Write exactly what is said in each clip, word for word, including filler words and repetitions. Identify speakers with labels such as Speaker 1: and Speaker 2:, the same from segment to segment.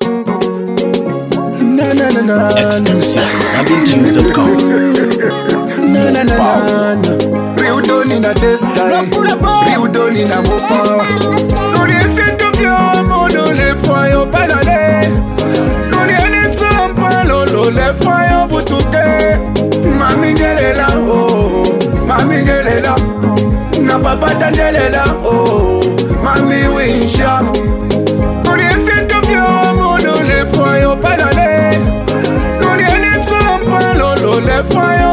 Speaker 1: Na na na na.
Speaker 2: Exclusive from Zambian Tunes dot com.
Speaker 1: Na na na na na. Rio Doni na testa. Rio Doni na mopa. No le siento que mono le fire balale. No le ane sampa lolo le fire butuke. Mami ngelela oh, mami ngelela. Na papa dangelela oh, mami winsha. No le siento que mono le fire balale. No le ane sampa lolo le fire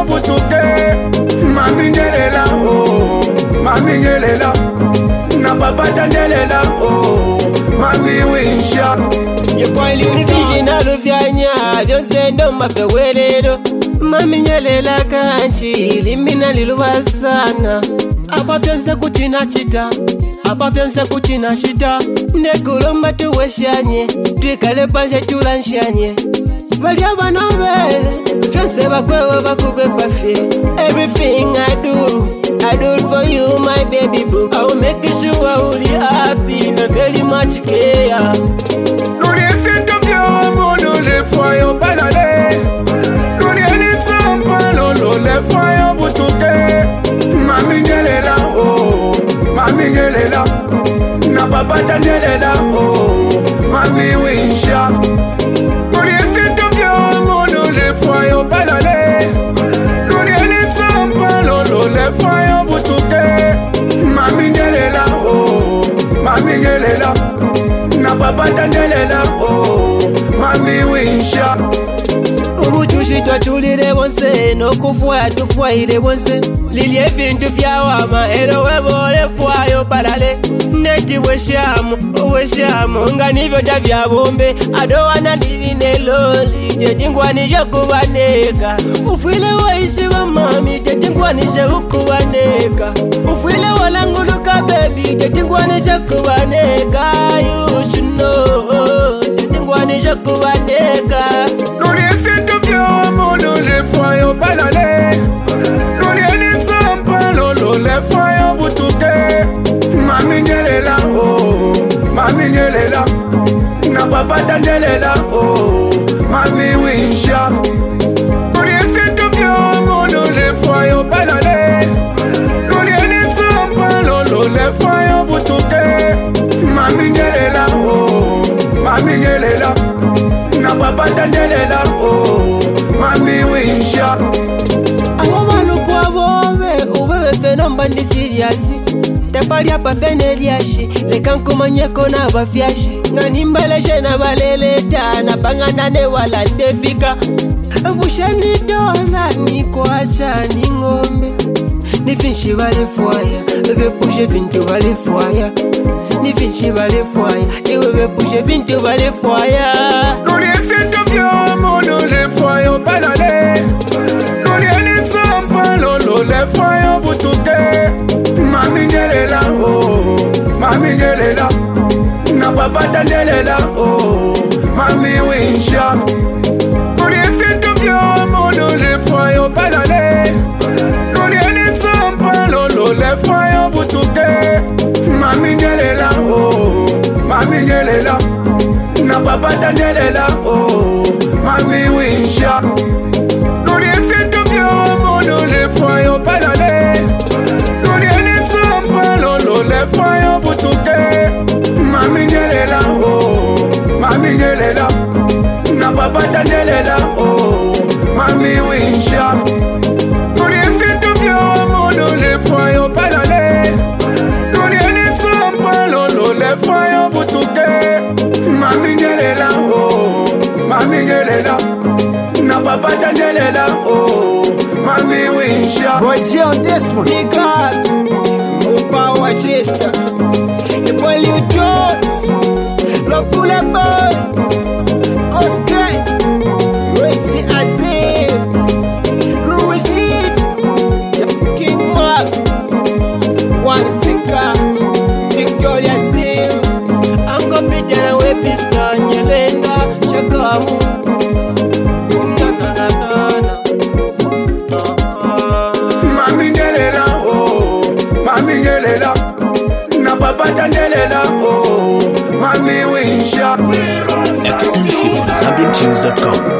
Speaker 1: butuke. Mami ngelela oh, mami ngelela. Na papa dangelela oh, mami winsha.
Speaker 3: Your boy Univision out of Yanya, don't send them up the way. Mami nyelela kanchi, limina liluwasana. Apa fyonse kuchina chita, apa fyonse kuchina chita. Nekulomba tuweshanye, tuikale panje tulanshanye. Valia banove, fyonse bakwewe bakube pafye. Everything I do, I do it for you, my baby boo. I will make sure you'll be happy, and very much care.
Speaker 1: No le siento que mono le fire balale. No le ane sampa lolo le fire butuke. Mami ngelela oh, mami ngelela. Na papa dangelela oh, mami winsha. No le siento que mono le fire balale. No le ane sampa lolo le fire butuke. Mami ngelela oh, mami ngelela. Na papa dangelela oh, mami winsha.
Speaker 3: Ubuchushi twatulire bonse, nokufuya tufuayire bonse. Lilie vintu vyawama, ero webole fuayo balale. Neti weshamu, weshamu, nga nivyo javya bombe. Adowana livine loli, jetingwa nije kubaneka. Ufile waisi wa mami, jetingwa nije ukubaneka. Ufile walanguluka baby, jetingwa nije kubaneka. You should know, jetingwa nije kubaneka.
Speaker 1: No le siento que mono le fire balale. No le ane sampa lolo le fire butuke. Mami ngelela oh, mami ngelela. Na papa dangelela oh, mami winsha. No le siento que mono le fire balale. No le ane sampa lolo le fire butuke. Mami ngelela oh, mami ngelela. Na papa dangelela oh, mami winsha.
Speaker 3: Awamanu kwa bobe, ubebe fenomba ndi siriasi. Tepali apa feneliashi, lekankumanyeko na bafyashi. Nganimbeleshe na baleleta, na panganane wala ndefika. Bushani dola ni kwacha ni ngombe. Ni finshi vale fwaya, bebe pushe vintu vale fwaya. Ni finshi vale fwaya, iwe bebe pushe vintu vale fwaya.
Speaker 1: No le siento que mono le fire balale. No le ane sampa lolo le fire butuke. Mami ngelela oh, mami ngelela. Na papa dangelela oh, mami winsha. No le siento que mono le fire balale. No le ane sampa lolo le fire butuke. Mami ngelela oh, mami ngelela. Na papa dangelela oh, mami winsha. No le siento que mono le fire balale. No le ane sampa lolo le fire butuke. Mami ngelela oh, mami ngelela. Na papa dangelela oh, mami winsha. No le siento que mono le fire balale. No le ane sampa lolo le fire butuke. Mami ngelela oh, mami ngelela. Na papa dangelela oh, mami winsha.
Speaker 4: Roy J on this one.
Speaker 3: Big ups, more power chester. The boy you drop, love pull up boy. Koske, Roy J Azim, Louis Sheets, King Mark, One Sika, Victoria Sim. I'm gonna be there with Piston, Yelena, Shakamu.
Speaker 1: Mami ngelela oh, mami ngelela. Na papa dangelela oh, mami winsha.
Speaker 2: Exclusive zambian tunes dot com.